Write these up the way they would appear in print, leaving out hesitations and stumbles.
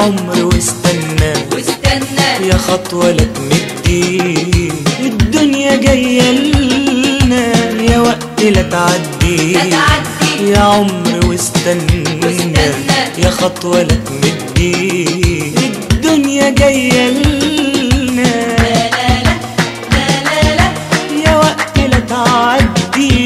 عمري واستنى يا خطوة لا تمدي. الدنيا جاية لنا يا وقت لا تعدي. يا عمري واستنى يا خطوة لا تمدي. الدنيا جاية لنا يا وقت لا تعدي.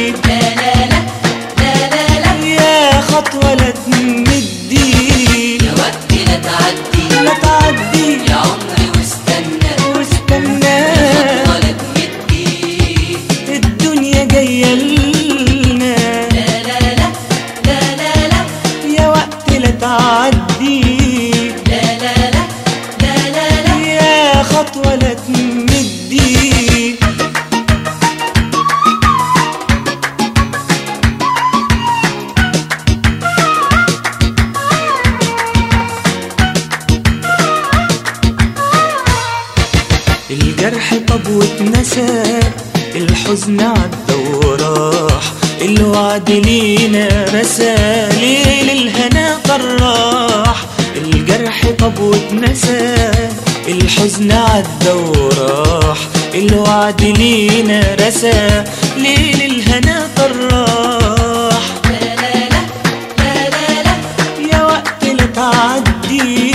يا خطوة لا تمدي. يا وقت لا تعدي لا تعدي. يا عمري واستنى خطوة لا تمدي. الدنيا جاية لنا يا وقت لا تعدي. يا خطوة لا تمدي. الجرح طب واتنسى، الحزن عدى وراح، الوعد لينا رسى، ليل الهنا طراح. الجرح طب واتنسى، الحزن عدى وراح، الوعد لينا رسى، ليل الهنا طراح. يا وقت لا تعدي.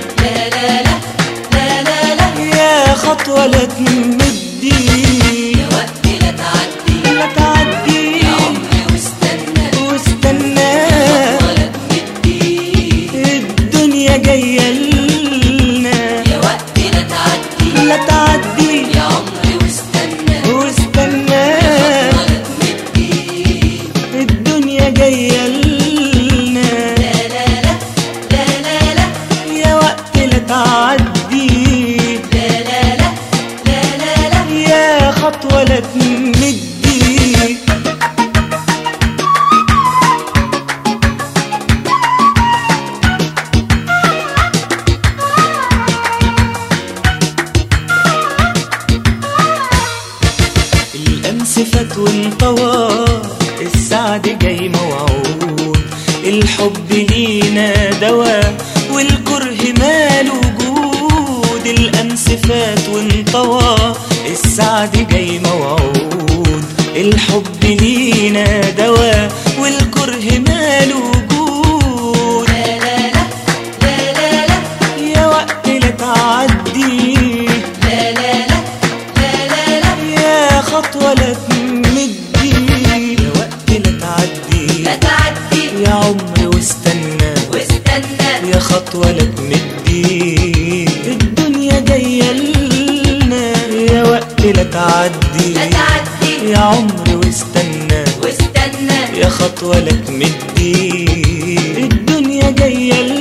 يا خطوة لا تمدي. يا وقت لا تعدي لا تعدي. يا عمري واستنى خطوة لا تمدي. الدنيا جاية لنا يا وقت لا تعدي لا تعدي. يا عمري واستنى خطوة لا تمدي. الدنيا جاية لنا يا وقت لا تعدي. يا خطوة لا تمدي. الأمس فات وانطوى، السعد جاي موعود، الحب لينا دواء والكره ماله وجود. الأمس فات وانطوى، السعد جاي موعود، الحب لينا دواء والكره ماله وجود. يا وقت لا تعدي. يا خطوة لا تمدي. يا وقت لا تعدي. يا عمري واستنى يا خطوة لا تمدي. الدنيا جاية لنا يا وقت لا تعدي. يا عمري واستنى يا خطوة لا تمدي. الدنيا جاية لنا